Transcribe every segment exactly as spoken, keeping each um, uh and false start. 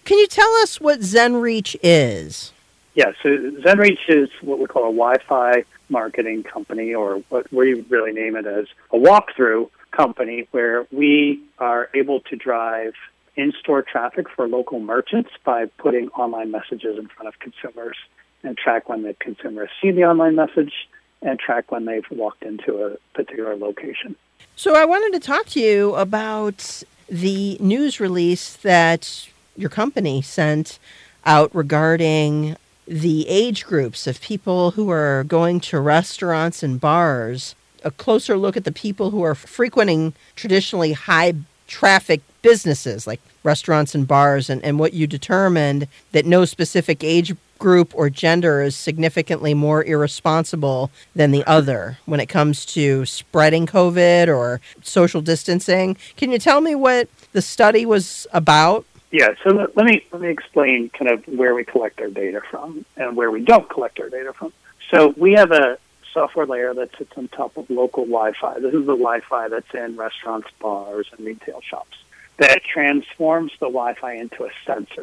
Can you tell us what ZenReach is? Yeah, so ZenReach is what we call a Wi-Fi marketing company, or what we really name it as a walkthrough company, where we are able to drive in-store traffic for local merchants by putting online messages in front of consumers and track when the consumer has seen the online message and track when they've walked into a particular location. So I wanted to talk to you about the news release that your company sent out regarding the age groups of people who are going to restaurants and bars, a closer look at the people who are frequenting traditionally high traffic businesses like restaurants and bars, and, and what you determined that no specific age group or gender is significantly more irresponsible than the other when it comes to spreading COVID or social distancing. Can you tell me what the study was about? Yeah, so let, let me let me explain kind of where we collect our data from and where we don't collect our data from. So we have a software layer that sits on top of local Wi-Fi. This is the Wi-Fi that's in restaurants, bars, and retail shops that transforms the Wi-Fi into a sensor.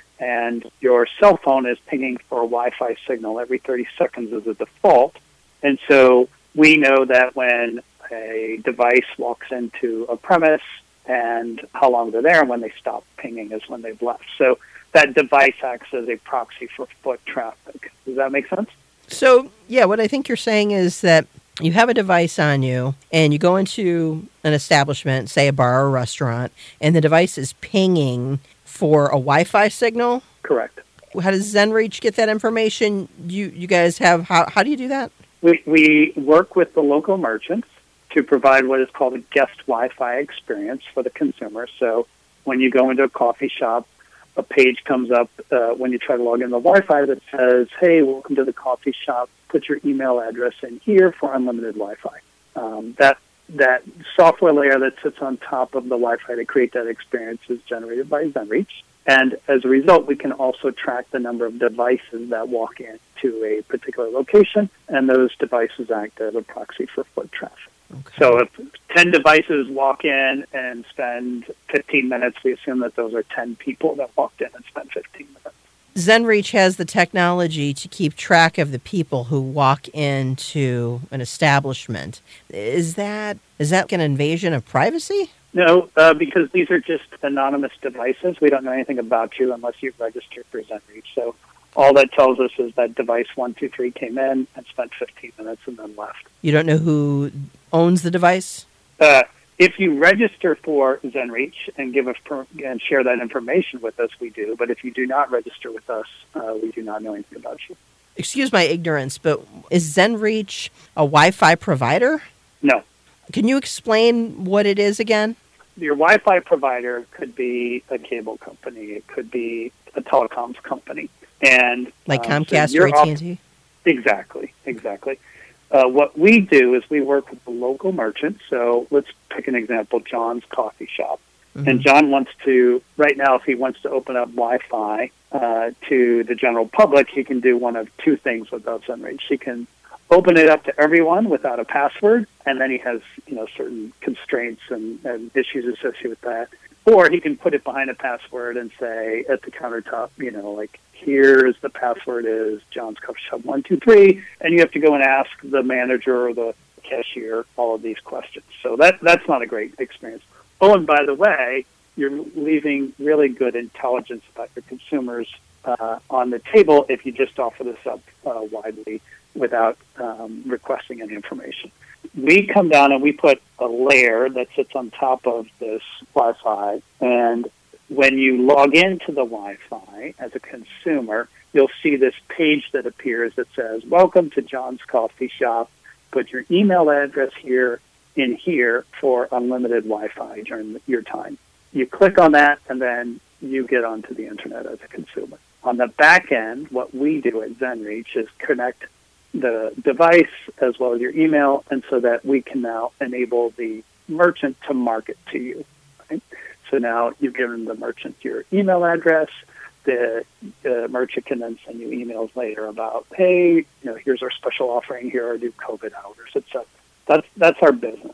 And your cell phone is pinging for a Wi-Fi signal every thirty seconds as a default. And so we know that when a device walks into a premise and how long they're there, and when they stop pinging is when they've left. So that device acts as a proxy for foot traffic. Does that make sense? So, yeah, what I think you're saying is that you have a device on you and you go into an establishment, say a bar or a restaurant, and the device is pinging for a Wi-Fi signal? Correct. How does ZenReach get that information? You you guys have, how, how do you do that? We, we work with the local merchants to provide what is called a guest Wi-Fi experience for the consumer. So when you go into a coffee shop, a page comes up uh, when you try to log in the Wi-Fi that says, hey, welcome to the coffee shop. Put your email address in here for unlimited Wi-Fi. Um, that that software layer that sits on top of the Wi-Fi to create that experience is generated by ZenReach. And as a result, we can also track the number of devices that walk into a particular location, and those devices act as a proxy for foot traffic. Okay. So if ten devices walk in and spend fifteen minutes, we assume that those are ten people that walked in and spent fifteen minutes. ZenReach has the technology to keep track of the people who walk into an establishment. Is that is that an invasion of privacy? No, uh, because these are just anonymous devices. We don't know anything about you unless you've registered for ZenReach. So all that tells us is that device one two three came in and spent fifteen minutes and then left. You don't know who owns the device? Uh, if you register for ZenReach and give us per- and share that information with us, we do. But if you do not register with us, uh, we do not know anything about you. Excuse my ignorance, but is ZenReach a Wi-Fi provider? No. Can you explain what it is again? Your Wi-Fi provider could be a cable company. It could be a telecoms company. And like um, Comcast so or A T and T? Off- exactly, exactly. Uh, what we do is we work with the local merchant. So let's pick an example, John's Coffee Shop. Mm-hmm. And John wants to, right now, if he wants to open up Wi-Fi uh, to the general public, he can do one of two things with ZenReach. He can open it up to everyone without a password, and then he has, you know, certain constraints and, and issues associated with that. Or he can put it behind a password and say at the countertop, you know, like, here's the password is John's Coffee Shop one two three, and you have to go and ask the manager or the cashier all of these questions. So that that's not a great experience. Oh, and by the way, you're leaving really good intelligence about your consumers uh, on the table if you just offer this up uh, widely without um, requesting any information. We come down and we put a layer that sits on top of this Wi-Fi, and when you log into the Wi-Fi as a consumer, you'll see this page that appears that says, welcome to John's Coffee Shop. Put your email address here in here for unlimited Wi-Fi during your time. You click on that, and then you get onto the Internet as a consumer. On the back end, what we do at ZenReach is connect the device as well as your email, and so that we can now enable the merchant to market to you. Right? So now you've given the merchant your email address. The, the merchant can then send you emails later about, hey, you know, here's our special offering, here are new COVID hours, et cetera. That's that's our business.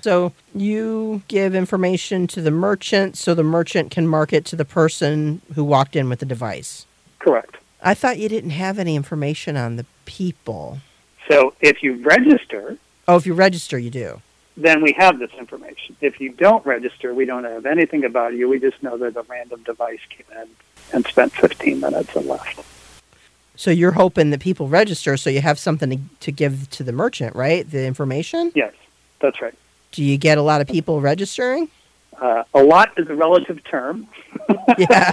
So you give information to the merchant so the merchant can market to the person who walked in with the device. Correct. I thought you didn't have any information on the people. So if you register... Oh, if you register, you do. Then we have this information. If you don't register, we don't have anything about you. We just know that a random device came in and spent fifteen minutes and left. So you're hoping that people register so you have something to, to give to the merchant, right? The information? Yes, that's right. Do you get a lot of people registering? Uh, a lot is a relative term. Yeah.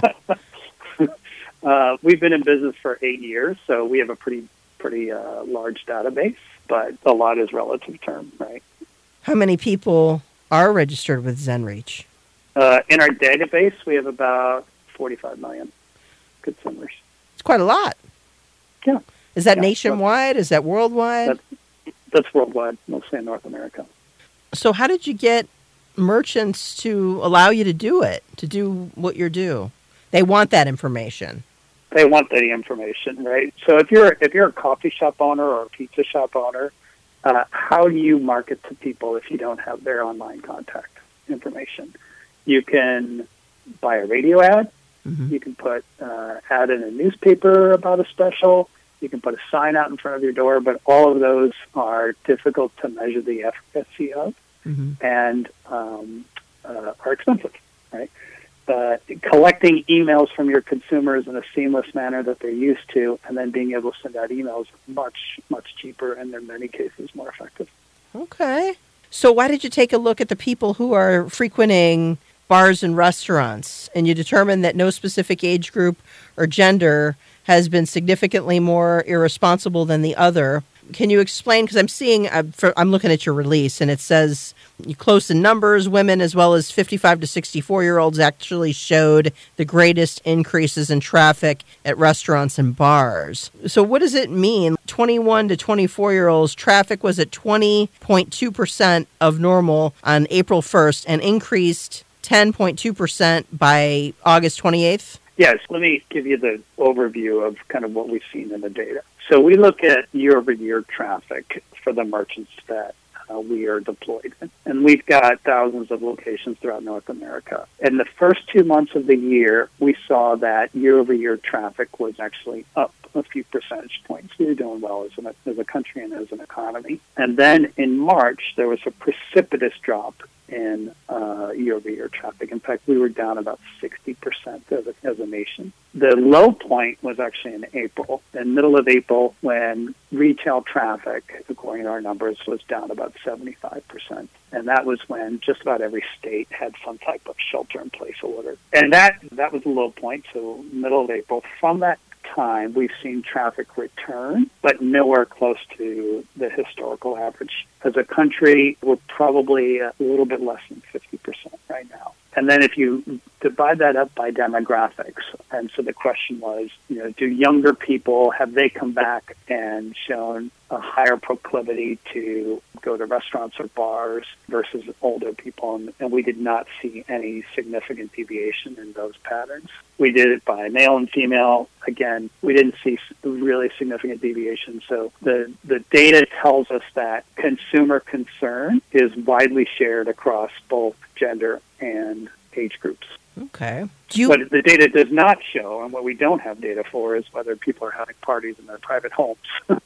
uh, we've been in business for eight years, so we have a pretty pretty uh, large database, but a lot is relative term, right? How many people are registered with ZenReach? Uh, in our database, we have about forty-five million consumers. It's quite a lot. Yeah. Is that yeah, nationwide? Is that worldwide? That's, that's worldwide, mostly in North America. So how did you get merchants to allow you to do it, to do what you do? They want that information. They want the information, right? So if you're if you're a coffee shop owner or a pizza shop owner, uh, how do you market to people if you don't have their online contact information? You can buy a radio ad. Mm-hmm. You can put uh, ad in a newspaper about a special. You can put a sign out in front of your door, but all of those are difficult to measure the efficacy of, mm-hmm. and um, uh, are expensive, right? Uh, collecting emails from your consumers in a seamless manner that they're used to, and then being able to send out emails much, much cheaper, and in many cases more effective. Okay. So why did you take a look at the people who are frequenting bars and restaurants, and you determined that no specific age group or gender has been significantly more irresponsible than the other? Can you explain, because I'm seeing, uh, for, I'm looking at your release, and it says close in numbers, women as well as fifty-five to sixty-four-year-olds actually showed the greatest increases in traffic at restaurants and bars. So what does it mean? twenty-one to twenty-four-year-olds, traffic was at twenty point two percent of normal on April first and increased ten point two percent by August twenty-eighth? Yes, let me give you the overview of kind of what we've seen in the data. So we look at year-over-year traffic for the merchants that uh, we are deployed in. And we've got thousands of locations throughout North America. In the first two months of the year, we saw that year-over-year traffic was actually up a few percentage points. We were doing well as, an, as a country and as an economy. And then in March, there was a precipitous drop in uh, year-over-year traffic. In fact, we were down about sixty percent as a, as a nation. The low point was actually in April, in middle of April, when retail traffic, according to our numbers, was down about seventy-five percent. And that was when just about every state had some type of shelter-in-place order. And that, that was the low point, so middle of April. From that time, we've seen traffic return, but nowhere close to the historical average. As a country, we're probably a little bit less than fifty percent right now. And then if you divide that up by demographics, and so the question was, you know, do younger people, have they come back and shown a higher proclivity to go to restaurants or bars versus older people? And, and we did not see any significant deviation in those patterns. We did it by male and female. Again, we didn't see really significant deviation. So the, the data tells us that consumer concern is widely shared across both gender and age groups. Okay. Do you... But the data does not show, and what we don't have data for, is whether people are having parties in their private homes.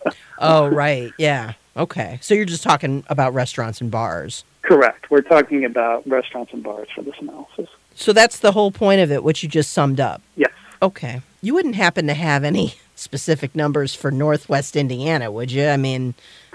Oh, right. Yeah. Okay. So you're just talking about restaurants and bars. Correct. We're talking about restaurants and bars for this analysis. So that's the whole point of it, what you just summed up? Yes. Okay. You wouldn't happen to have any specific numbers for Northwest Indiana, would you? I mean...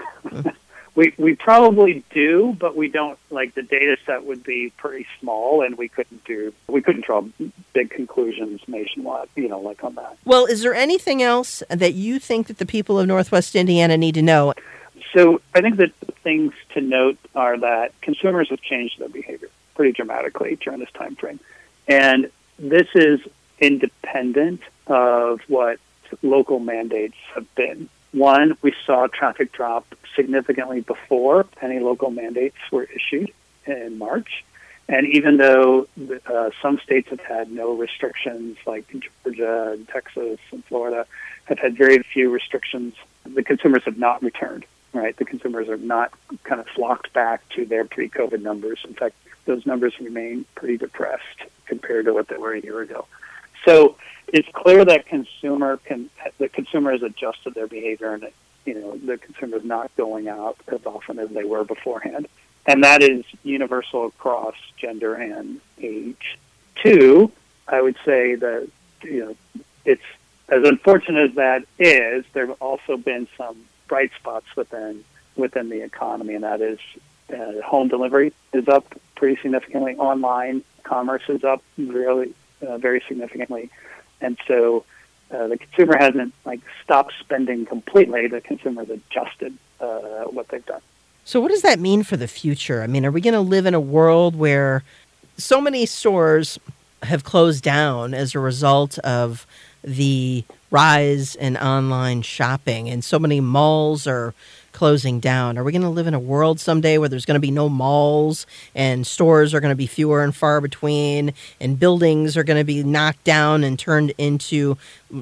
We we probably do, but we don't, like, the data set would be pretty small, and we couldn't do, we couldn't draw big conclusions nationwide, you know, like on that. Well, is there anything else that you think that the people of Northwest Indiana need to know? So I think that the things to note are that consumers have changed their behavior pretty dramatically during this time frame. And this is independent of what local mandates have been. One, we saw traffic drop significantly before any local mandates were issued in March. And even though uh, some states have had no restrictions, like Georgia and Texas and Florida have had very few restrictions, the consumers have not returned. right? The consumers are not kind of flocked back to their pre-COVID numbers. In fact, those numbers remain pretty depressed compared to what they were a year ago. So it's clear that consumer can the consumer has adjusted their behavior, and you know the consumer is not going out as often as they were beforehand, and that is universal across gender and age. Two, I would say that you know it's as unfortunate as that is. There have also been some bright spots within within the economy, and that is uh, home delivery is up pretty significantly. Online commerce is up really uh, very significantly, and so uh, the consumer hasn't like stopped spending completely. The consumer's adjusted uh, what they've done. So, what does that mean for the future? I mean, are we going to live in a world where so many stores have closed down as a result of the rise in online shopping, and so many malls are closing down? Are we going to live in a world someday where there's going to be no malls and stores are going to be fewer and far between, and buildings are going to be knocked down and turned into,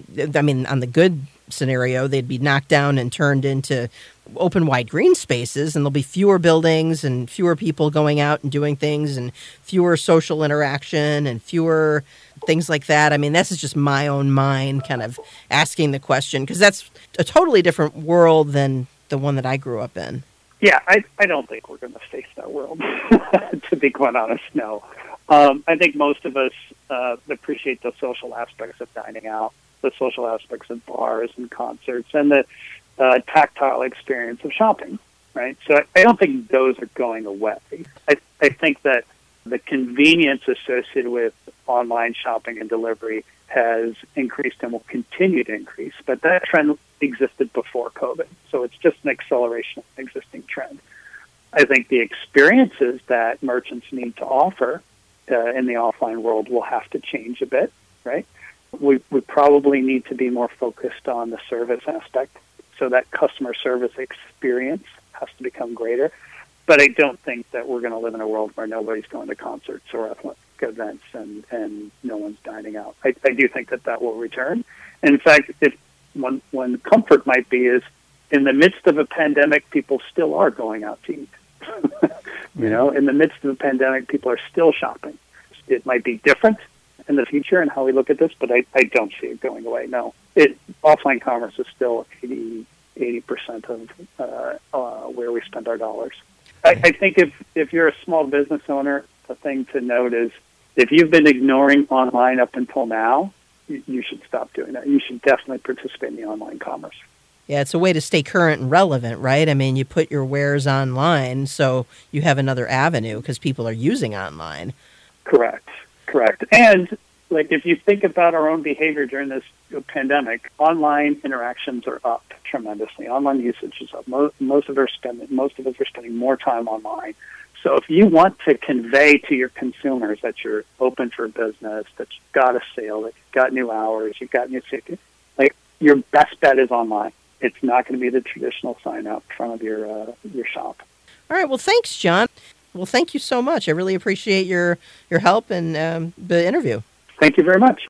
I mean, on the good scenario, they'd be knocked down and turned into open wide green spaces, and there'll be fewer buildings and fewer people going out and doing things and fewer social interaction and fewer things like that? I mean, this is just my own mind kind of asking the question, because that's a totally different world than the one that I grew up in. Yeah, I, I don't think we're going to face that world, to be quite honest, no. Um, I think most of us uh, appreciate the social aspects of dining out, the social aspects of bars and concerts, and the uh, tactile experience of shopping, right? So I, I don't think those are going away. I, I think that the convenience associated with online shopping and delivery has increased and will continue to increase, but that trend existed before COVID, so it's just an acceleration of an existing trend. I think the experiences that merchants need to offer uh, in the offline world will have to change a bit, right? We, we probably need to be more focused on the service aspect, so that customer service experience has to become greater. But I don't think that we're going to live in a world where nobody's going to concerts or athletic events and, and no one's dining out. I, I do think that that will return. In fact, if one, one comfort might be is in the midst of a pandemic, people still are going out to eat. You know, in the midst of a pandemic, people are still shopping. It might be different in the future in how we look at this, but I, I don't see it going away. No, it offline commerce is still eighty percent of uh, uh, where we spend our dollars. I, I think if, if you're a small business owner, the thing to note is if you've been ignoring online up until now, you, you should stop doing that. You should definitely participate in the online commerce. Yeah, it's a way to stay current and relevant, right? I mean, you put your wares online, so you have another avenue because people are using online. Correct, correct. And like if you think about our own behavior during this pandemic, online interactions are up tremendously. Online usage is up. Most, most of us spending most of us are spending more time online. So if you want to convey to your consumers that you're open for business, that you've got a sale, that you've got new hours, you've got new safety, like your best bet is online. It's not going to be the traditional sign out in front of your uh, your shop. All right. Well, thanks, John. Well, thank you so much. I really appreciate your your help and um, the interview. Thank you very much.